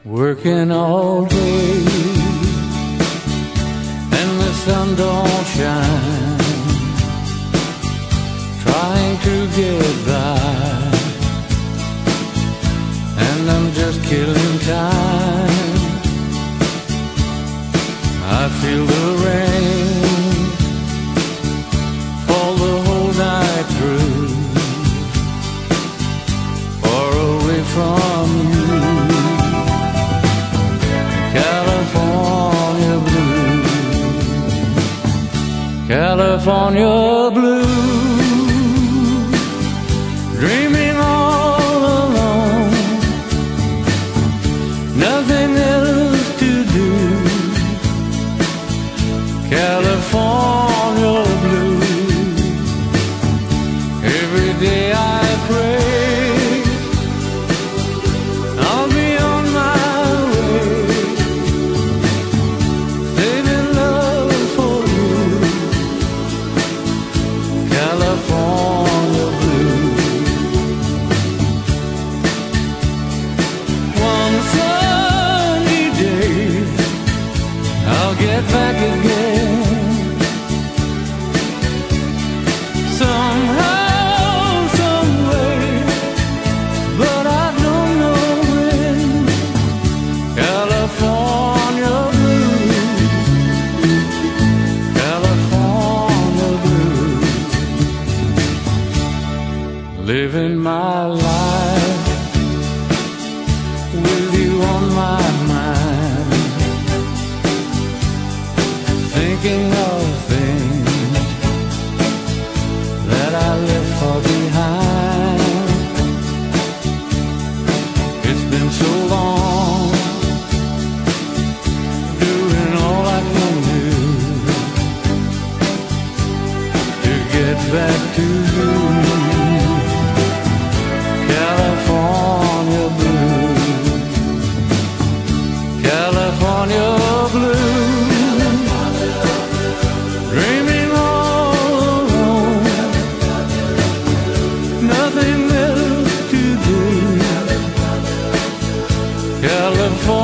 working all day, and the sun don't shine, trying to get by, and I'm just killing time. I feel the rain fall the whole night through, far away from you. California blue, California blue, dreaming all alone, nothing else to do. California blue, every day I pray I'll be on my way, saving love for you. California blue. One sunny day I'll get back again, somehow, some way, but I don't know when. California blue, California blue, living my life with you on my mind, thinking of things that I left far behind. It's been so long, doing all I can do to get back to you. California blue, California blue, dreaming all alone, nothing else to do. California